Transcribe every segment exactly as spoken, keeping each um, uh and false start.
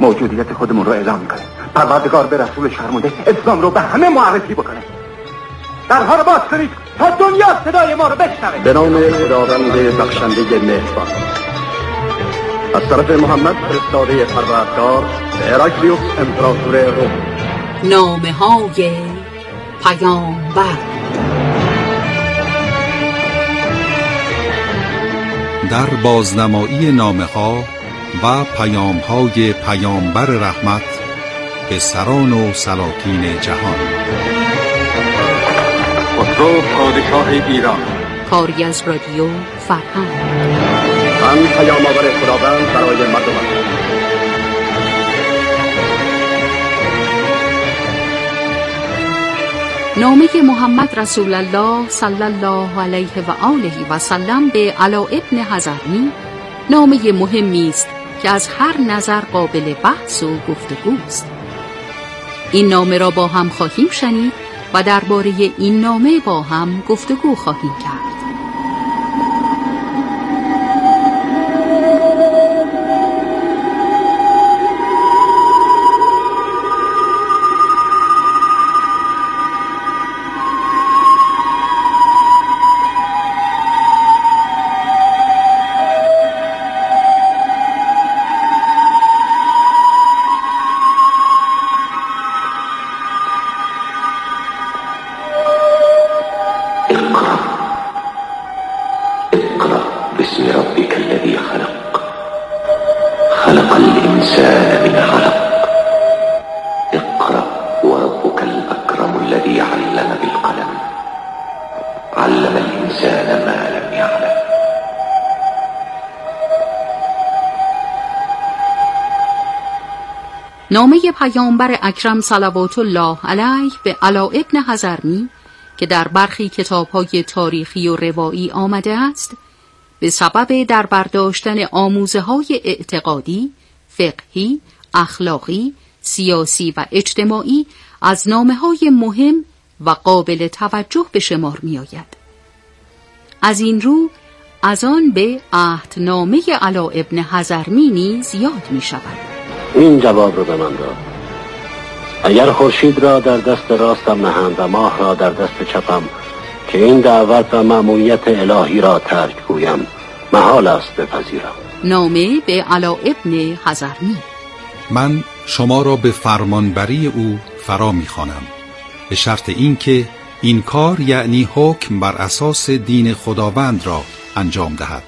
موجودیت خودمون رو اعلام میکنیم. پروردگار به رسولش فرموده اسلام رو به همه معرفی بکنه. درها رو باز کنید تا دنیا صدای ما رو بشنوه. به نام خداوند بخشنده مهربان. از طرف محمد فرستاده پروردگار به هراکلیوس امپراتور روم. نامه های پیامبر. در بازنمایی نامه ها و پیام های پیامبر رحمت به سران و سلاطین جهان. خسرو پادشاه ایران. کاری از رادیو فرهنگ. من پیام آور خداوند برای مردم. نامه محمد رسول الله صلی الله علیه و آله و سلم به علا ابن حضرمی نامه مهمی است که از هر نظر قابل بحث و گفتگوست. این نامه را با هم خواهیم شنید و درباره این نامه با هم گفتگو خواهیم کرد. نامه پیامبر اکرم صلوات الله علیه به علا ابن حضرمی که در برخی کتاب‌های تاریخی و روایی آمده است، به سبب در برداشتن آموزه‌های اعتقادی، فقهی، اخلاقی، سیاسی و اجتماعی از نامه‌های مهم و قابل توجه به شمار می‌آید. از این رو از آن به عهدنامه علا ابن حضرمی نیز یاد می‌شود. این جواب رو به من داد: اگر خورشید را در دست راستم نهند و ماه را در دست چپم که این دعوت و مأموریت الهی را ترک گویم، محال است بپذیرم. نامه به علا ابن حضرمی. من شما را به فرمانبری او فرا می‌خوانم، به شرط اینکه این کار یعنی حکم بر اساس دین خداوند را انجام دهد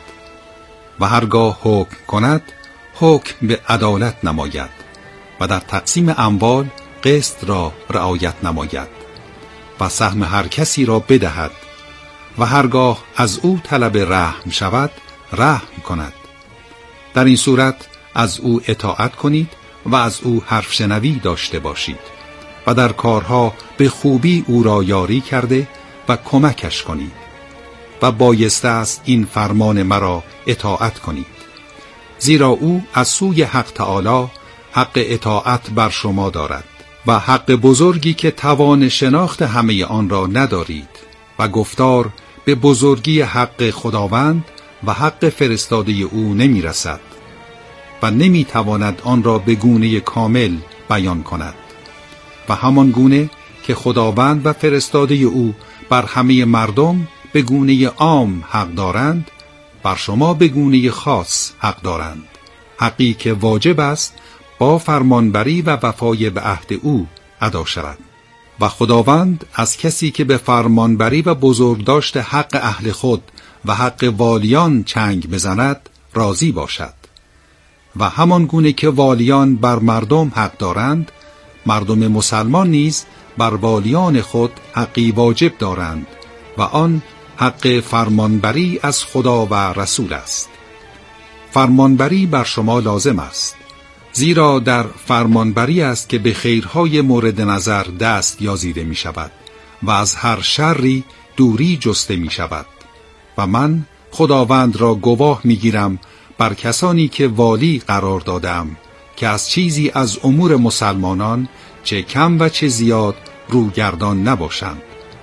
و هرگاه حکم کند حکم به عدالت نماید و در تقسیم اموال قسط را رعایت نماید و سهم هر کسی را بدهد و هرگاه از او طلب رحم شود رحم کند. در این صورت از او اطاعت کنید و از او حرف شنوی داشته باشید و در کارها به خوبی او را یاری کرده و کمکش کنید و بایسته است این فرمان مرا اطاعت کنید، زیرا او از سوی حق تعالی حق اطاعت بر شما دارد و حق بزرگی که توان شناخت همه آن را ندارید و گفتار به بزرگی حق خداوند و حق فرستاده او نمی رسد و نمی تواند آن را به گونه کامل بیان کند و همان گونه که خداوند و فرستاده او بر همه مردم به گونه عام حق دارند، بر شما به گونه خاص حق دارند، حقی که واجب است با فرمانبری و وفای به عهد او ادا شود. و خداوند از کسی که به فرمانبری و بزرگداشت حق اهل خود و حق والیان چنگ بزند راضی باشد و همان گونه که والیان بر مردم حق دارند، مردم مسلمان نیز بر والیان خود حقی واجب دارند و آن حق فرمانبری از خدا و رسول است. فرمانبری بر شما لازم است، زیرا در فرمانبری است که به خیرهای مورد نظر دست یازیده می شود و از هر شری دوری جسته می شود. و من خداوند را گواه می گیرم بر کسانی که والی قرار دادم که از چیزی از امور مسلمانان چه کم و چه زیاد روگردان نباشند،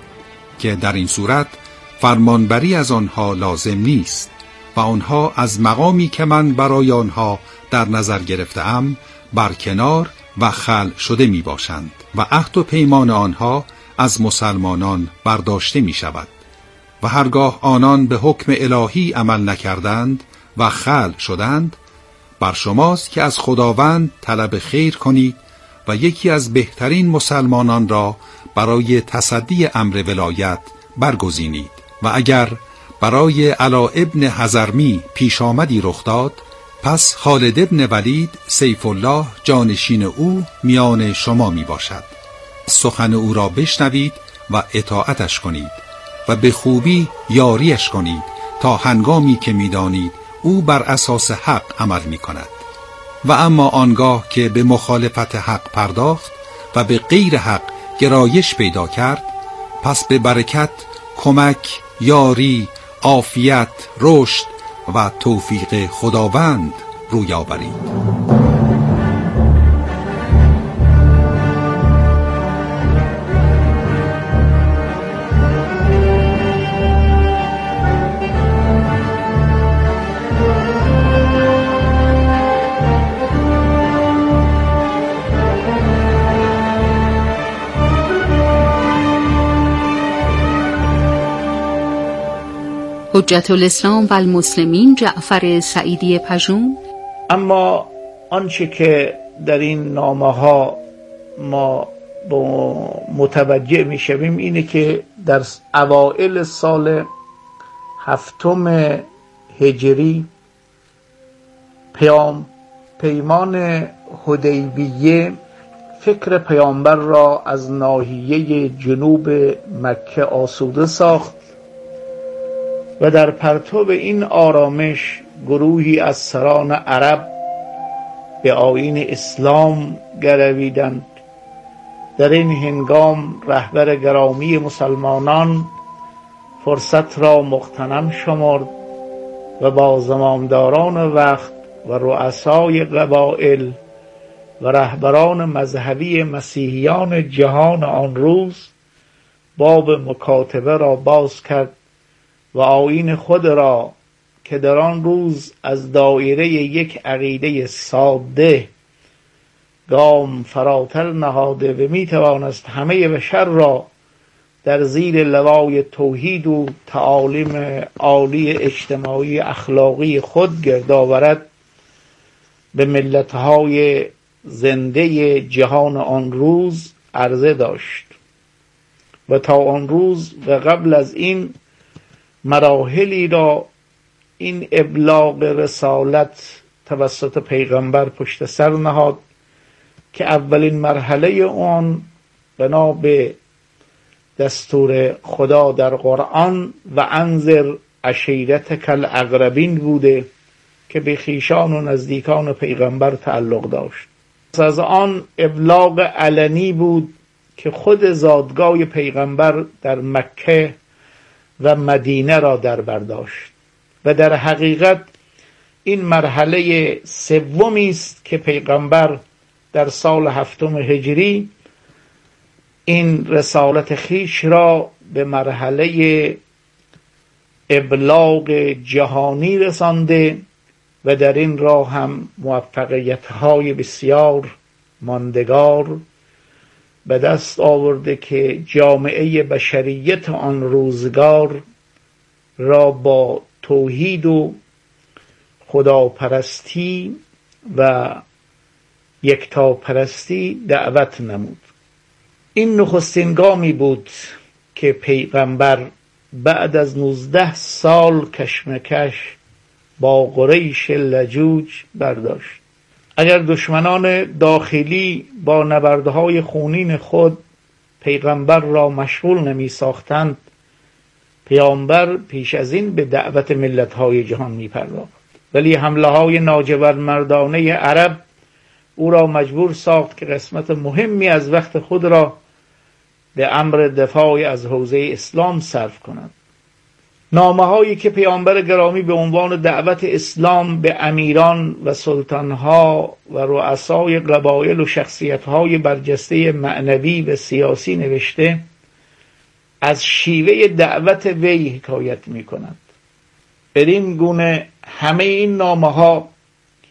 که در این صورت فرمانبری از آنها لازم نیست و آنها از مقامی که من برای آنها در نظر گرفتم برکنار و خلع شده می باشند و عهد و پیمان آنها از مسلمانان برداشته می شود و هرگاه آنان به حکم الهی عمل نکردند و خلع شدند، بر شماست که از خداوند طلب خیر کنید و یکی از بهترین مسلمانان را برای تصدی امر ولایت برگزینید. و اگر برای علا ابن حضرمی پیش آمدی رخ داد، پس خالد ابن ولید سیف الله جانشین او میان شما می باشد. سخن او را بشنوید و اطاعتش کنید و به خوبی یاریش کنید تا هنگامی که می دانید او بر اساس حق عمل می کند. و اما آنگاه که به مخالفت حق پرداخت و به غیر حق گرایش پیدا کرد، پس به برکت، کمک، یاری، عافیت، رشد و توفیق خداوند روی آورید. حجت الاسلام و المسلمین جعفر سعیدی پژوهان. اما آنچه که در این نامه ها ما متوجه می شویم اینه که در اوائل سال هفتم هجری پیام پیمان حدیبیه فکر پیامبر را از ناحیه جنوب مکه آسوده ساخت و در پرتو این آرامش گروهی از سران عرب به آیین اسلام گرویدند. در این هنگام رهبر گرامی مسلمانان فرصت را مغتنم شمرد و با زمامداران وقت و رؤسای قبایل و رهبران مذهبی مسیحیان جهان آن روز باب مکاتبه را باز کرد و آیین خود را که در آن روز از دایره یک عقیده ساده گام فراتر نهاده و می توانست همه بشر را در زیر لوای توحید و تعالیم عالی اجتماعی اخلاقی خود گرد آورد، به ملت‌های زنده جهان آن روز عرضه داشت و تا آن روز و قبل از این مراحلی را این ابلاغ رسالت توسط پیغمبر پشت سر نهاد که اولین مرحله آن بنا به دستور خدا در قرآن و انذر عشیرتک الاقربین بوده که به خویشان و نزدیکان پیغمبر تعلق داشت. از آن ابلاغ علنی بود که خود زادگاه پیغمبر در مکه و مدینه را در برداشت و در حقیقت این مرحله سومی است که پیغمبر در سال هفتم هجری این رسالت خیش را به مرحله ابلاغ جهانی رسانده و در این راه هم موفقیت‌های بسیار ماندگار به دست آورده که جامعه بشریت آن روزگار را با توحید و خداپرستی و یکتاپرستی دعوت نمود. این نخستین گامی بود که پیغمبر بعد از نوزده سال کشمکش با قریش لجوج برداشت. اگر دشمنان داخلی با نبردهای خونین خود پیغمبر را مشغول نمی ساختند، پیامبر پیش از این به دعوت ملت‌های جهان می پرداخت. ولی حمله های ناجورمردانه عرب او را مجبور ساخت که قسمت مهمی از وقت خود را به امر دفاع از حوزه اسلام صرف کند. نامه هایی که پیامبر گرامی به عنوان دعوت اسلام به امیران و سلطانها و رؤسای قبایل و شخصیت‌های برجسته معنوی و سیاسی نوشته، از شیوه دعوت وی حکایت می‌کند. بدین گونه همه این نامه ها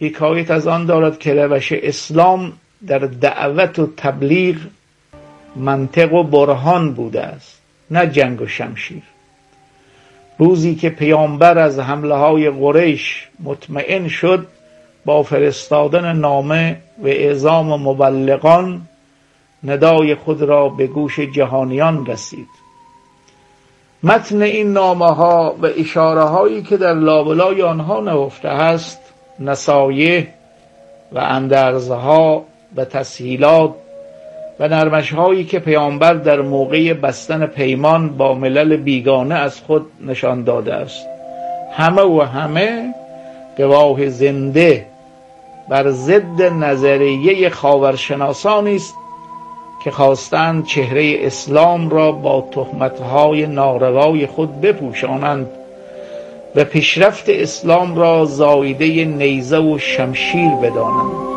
حکایت از آن دارد که روش اسلام در دعوت و تبلیغ منطق و برهان بوده است، نه جنگ و شمشیر. روزی که پیامبر از حمله های قریش مطمئن شد، با فرستادن نامه و اعزام مبلغان ندای خود را به گوش جهانیان رسید. متن این نامه ها و اشاره هایی که در لابلای آنها نهفته است، نصایح و اندرزها و تسهیلات و نرمش هایی که پیامبر در موقع بستن پیمان با ملل بیگانه از خود نشان داده است، همه و همه گواه زنده بر ضد نظریه خاورشناسانی است که خواستند چهره اسلام را با تهمت‌های ناروای خود بپوشانند و پیشرفت اسلام را زایده نیزه و شمشیر بدانند.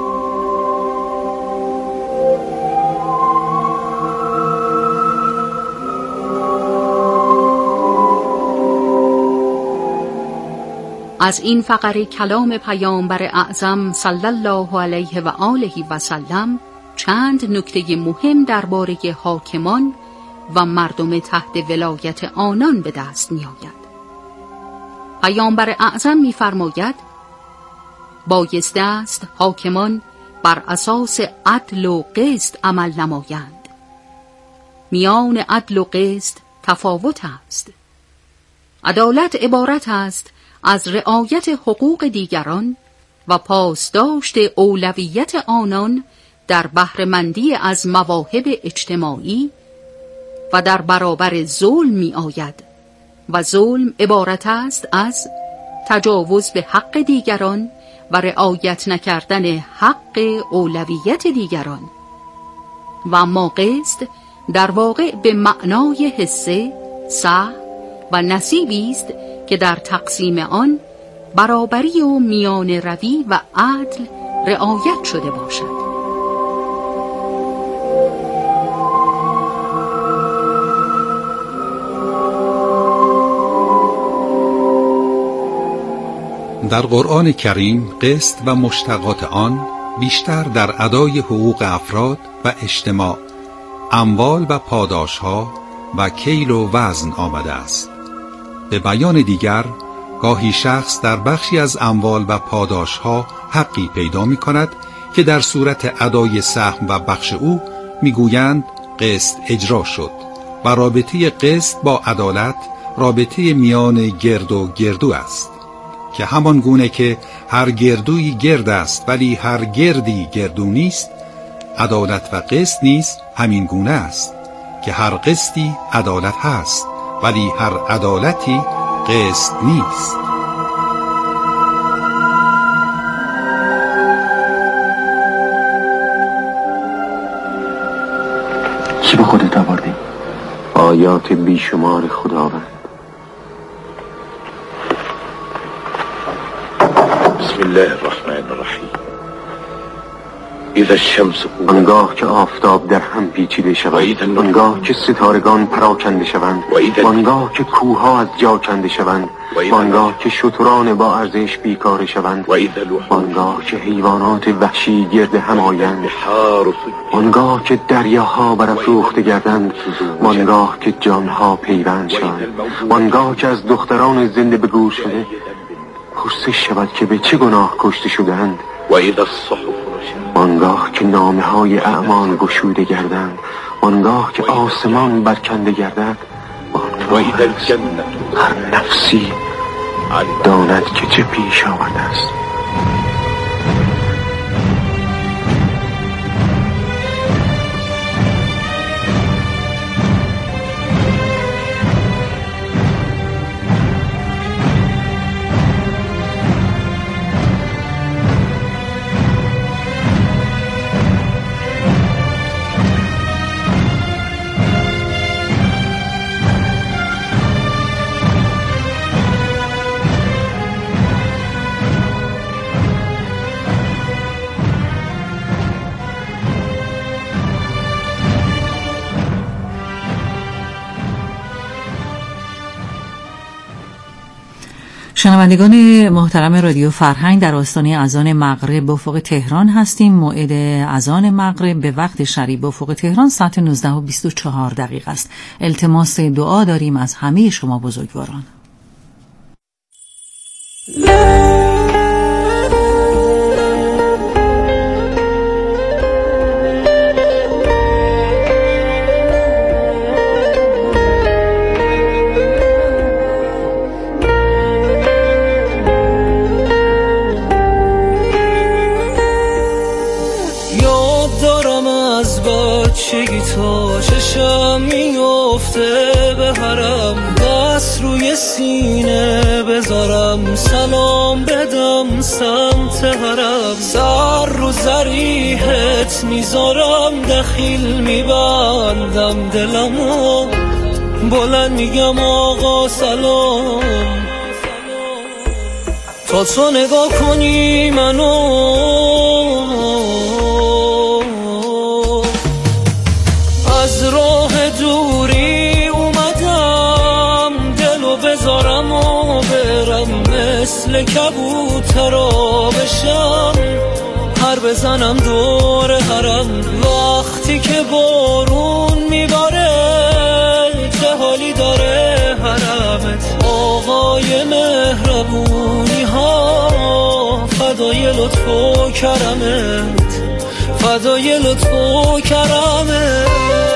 از این فقره کلام پیامبر اعظم صلی الله علیه و آله و سلم چند نکته مهم درباره حاکمان و مردم تحت ولایت آنان به دست می آید. پیامبر اعظم می فرماید بایسته است حاکمان بر اساس عدل و قسط عمل نمایند. میان عدل و قسط تفاوت است. عدالت عبارت است از رعایت حقوق دیگران و پاسداشت اولویت آنان در بهره‌مندی از مواهب اجتماعی و در برابر ظلم می آید و ظلم عبارت است از تجاوز به حق دیگران و رعایت نکردن حق اولویت دیگران. و اما قسط در واقع به معنای حصه، سهم و نصیبی است که در تقسیم آن برابری و میان روی و عدل رعایت شده باشد. در قرآن کریم قسط و مشتقات آن بیشتر در ادای حقوق افراد و اجتماع، اموال و پاداشها و کیل و وزن آمده است. به بیان دیگر گاهی شخص در بخشی از اموال و پاداشها حقی پیدا می کند که در صورت ادای سهم و بخش او می گویند قسط اجرا شد و رابطه قسط با عدالت رابطه میان گرد و گردو است که همان گونه که هر گردویی گرد است ولی هر گردی گردو نیست، عدالت و قسط نیز همین گونه است که هر قسطی عدالت هست ولی هر عدالتی قسط نیست. چی به خودت آوردی؟ آیات بیشمار خداوند. بسم الله الرحمن الرحیم. اذا الشمس آنگاه که آفتاب در هم پیچیده شود، آنگاه که ستارگان پراکنده شوند، آنگاه که کوهها از جا کنده شوند، آنگاه که شتران با ارزش بیکار شوند، آنگاه که حیوانات وحشی گرد هم آیند، آنگاه که دریاها برافروخته گردند، آنگاه که جانها پیوند شوند، آنگاه که از دختران زنده به گور شده پرسش شود که به چه گناه کشته شدند، آنگاه که نامه های اعمال گشوده گردند، آنگاه که آسمان برکنده گردد، آنگاه هر نفسی داند که چه پیش آمده است. شنوندگان محترم رادیو فرهنگ، در آستانه اذان مغرب به افق تهران هستیم. موعد اذان مغرب به وقت شرعی به افق تهران ساعت نوزده و بیست و چهار دقیقه است. التماس دعا داریم از همه شما بزرگواران. بچگی تا چشم میفته به حرم، دست روی سینه بذارم سلام بدم سمت حرم، سر رو زریحت میذارم دخیل میبندم دلمو، بلند میگم آقا سلام، تا تو نگاه کنی منو از راه دوری اومدم، دلو بذارم و برم مثل کبوترا بشم، پر بزنم دور حرم، وقتی که بارون میباره چه حالی داره حرمت، آقای مهربونی ها فدای لطف و کرمت، فدای لطف و کرمت.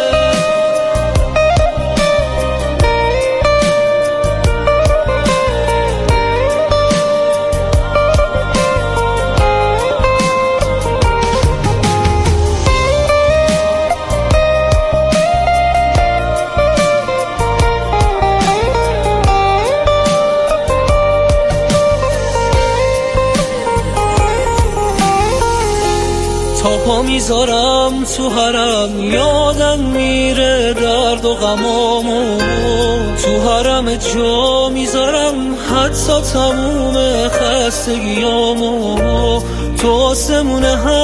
تا پا میذارم تو حرم، یادم میره درد و غمامو، تو حرم جا میذارم حتی تموم خستگیامو، تو آسمون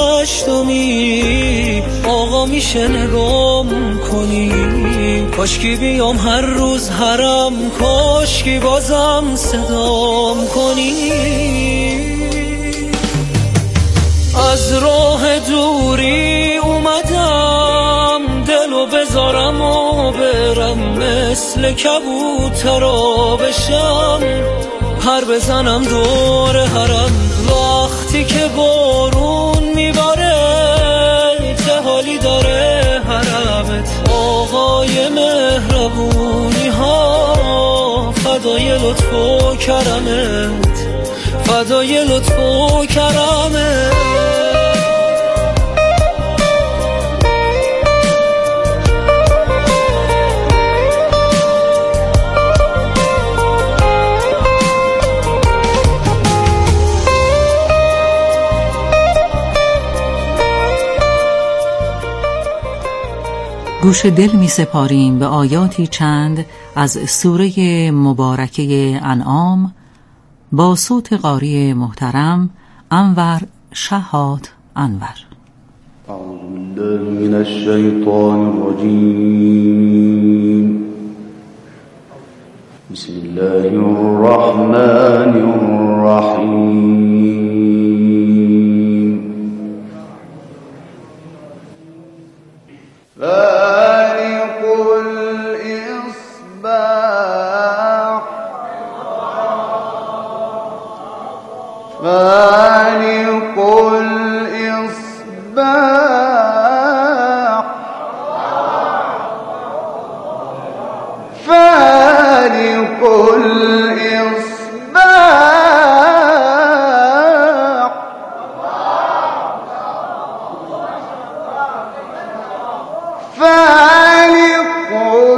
هشتمی آقا میشه نگام کنی، کاشکی بیام هر روز حرم، کاشکی بازم صدام کنی، از راه دوری اومدم دلو بذارم و برم مثل کبوترا بشم، پر بزنم دور حرم، وقتی که بارون میباره چه حالی داره حرمت، آقای مهربونی ها فدای لطف و کرمت، فدای لطف و کرمت. گوش دل می سپاریم به آیاتی چند از سوره مبارکه انعام با صوت قاری محترم انور شهاد انور. اعوذ بالله من الشیطان الرجیم. بسم الله الرحمن الرحیم. فالق الإصباح فالق الإصباح فالق الإصباح فالق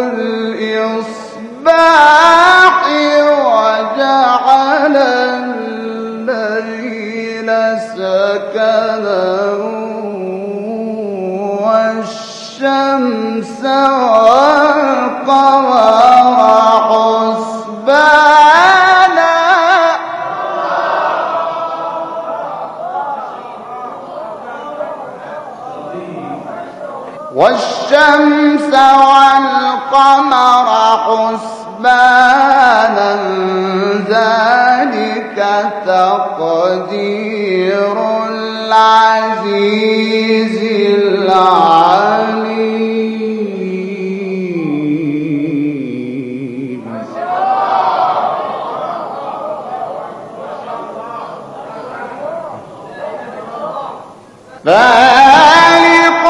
الإصباح وجعل الليل سكنا والشمس والقمر حسبانا والشمس والقمر حسبانا ذلك تقدير العزيز العليم. فالق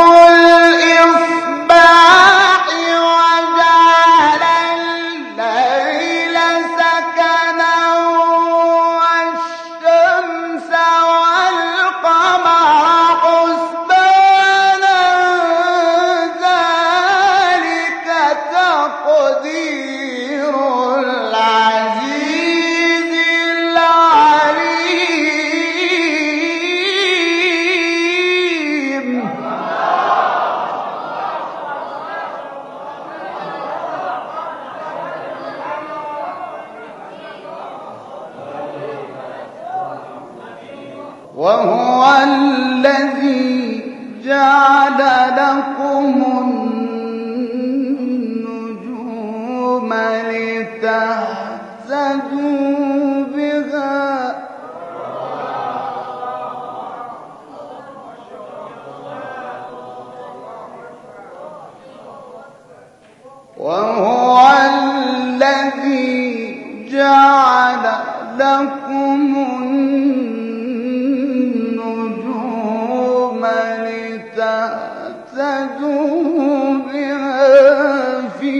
الإصباح وجعل الليل سكنا والشمس والقمر حسبانا ذلك تقدير العزيز العليم. وهو الذي جعل لكم النجوم لتهتدوا بها وهو الذي جعل لكم النجوم لتهتدوا بها في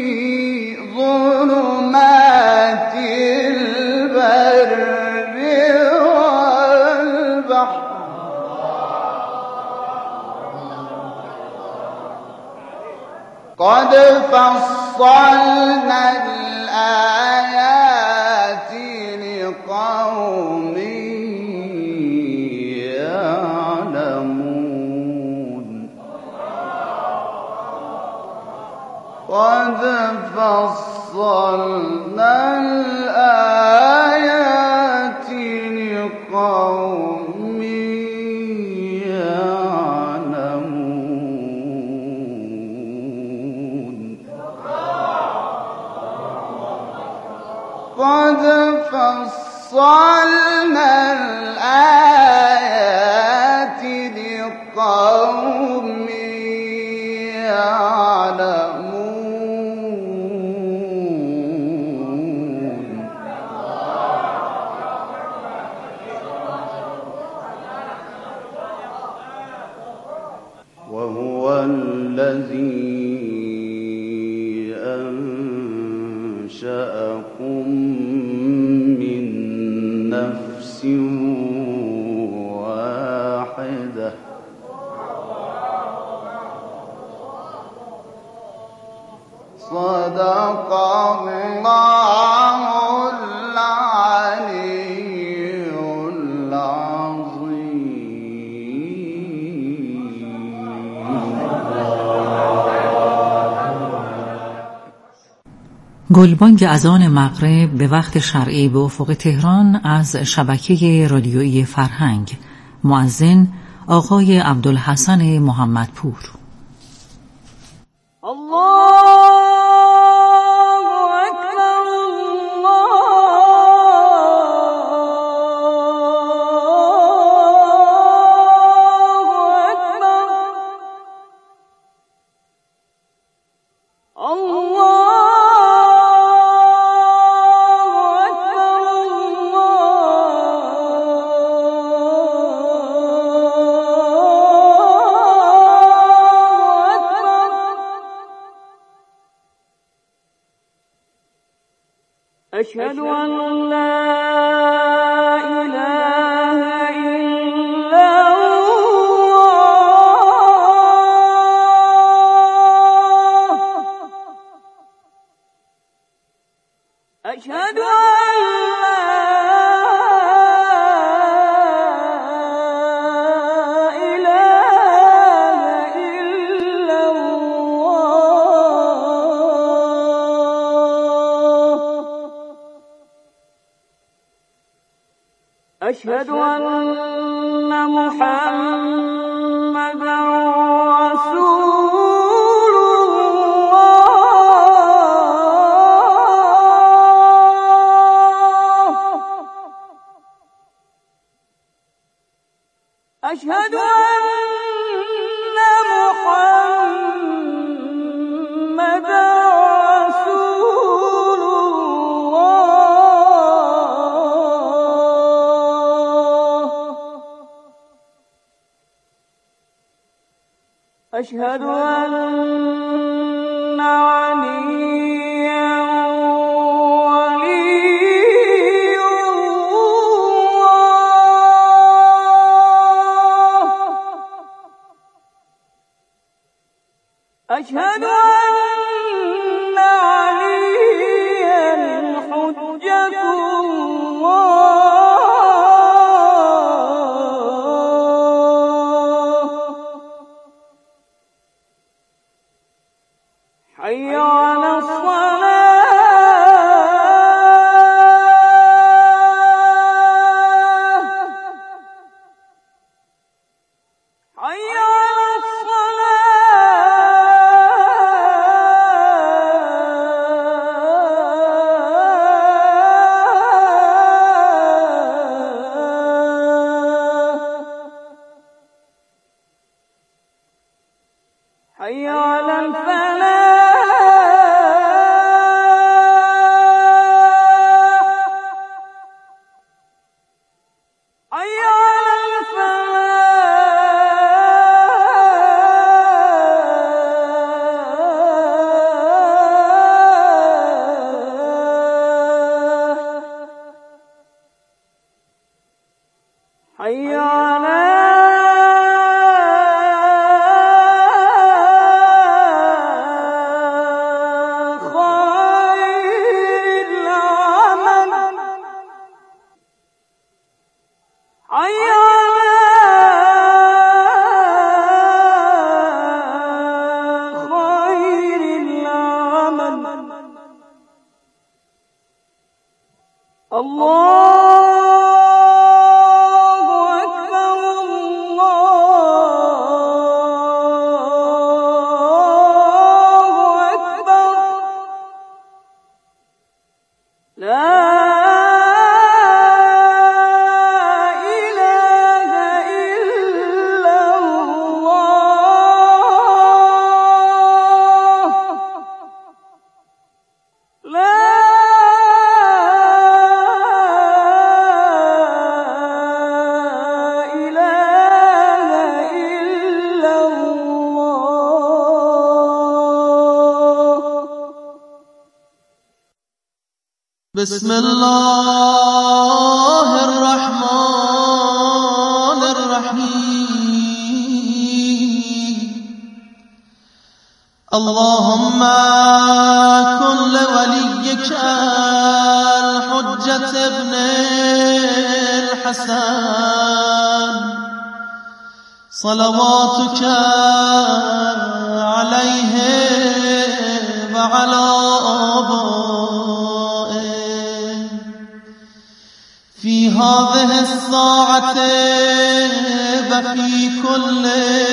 ظلمات البر والبحر. قد فصلنا الآيات لقوم يعلمون. قد فصلنا الآيات لقوم يعلمون. قد فصلنا الآيات لقوم يعلمون. وهو الذي أنشأكم من نفس واحدة صدق الله العلي گلبانگ اذان مغرب به وقت شرعی به افق تهران از شبکه رادیویی فرهنگ. مؤذن آقای عبدالحسن محمدپور. أشهد أن لا إله إلا الله. أشهد أن أشهد أن محمدا رسول الله. اشهد ان محمد رسول الله اشهد ان عليا ولي الله اشهد ان عليا حجة الله حي على الصلاة حي على الصلاة حي على الفلاح حي على الفلاح حي على خير العمل حي على خير العمل الله أكبر الله أكبر لا إله إلا الله لا إله إلا الله بسم الله الرحمن الرحيم اللهم كن لوليك الحجة ابن الحسن صلواتك عليه وعلى آبائه في هذه الساعة وفي كل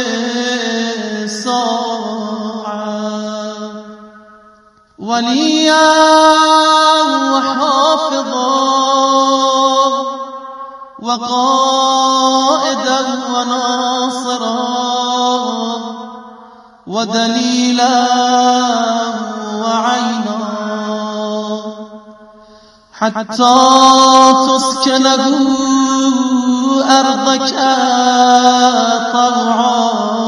ساعة وليا وحافظا وقائدا وناصرا ودليلا وعينا حتى تسكنه أرضك طوعا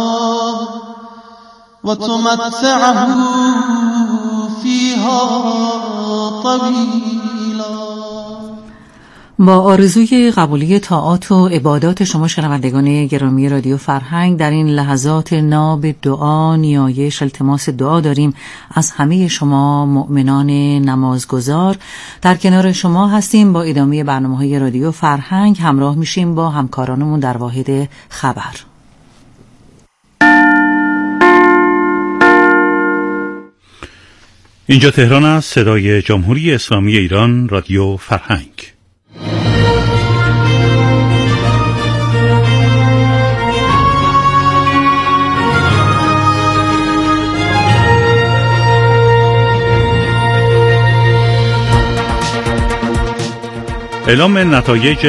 وتمتعه فيها طويلا. با آرزوی قبولی طاعات و عبادات شما شنوندگان گرامی رادیو فرهنگ در این لحظات ناب دعا، نیایش، التماس دعا داریم از همه شما مؤمنان نمازگزار. در کنار شما هستیم با ادامه برنامه‌های رادیو فرهنگ، همراه میشیم با همکارانمون در واحد خبر. اینجا تهران است، صدای جمهوری اسلامی ایران، رادیو فرهنگ. اعلام نتایج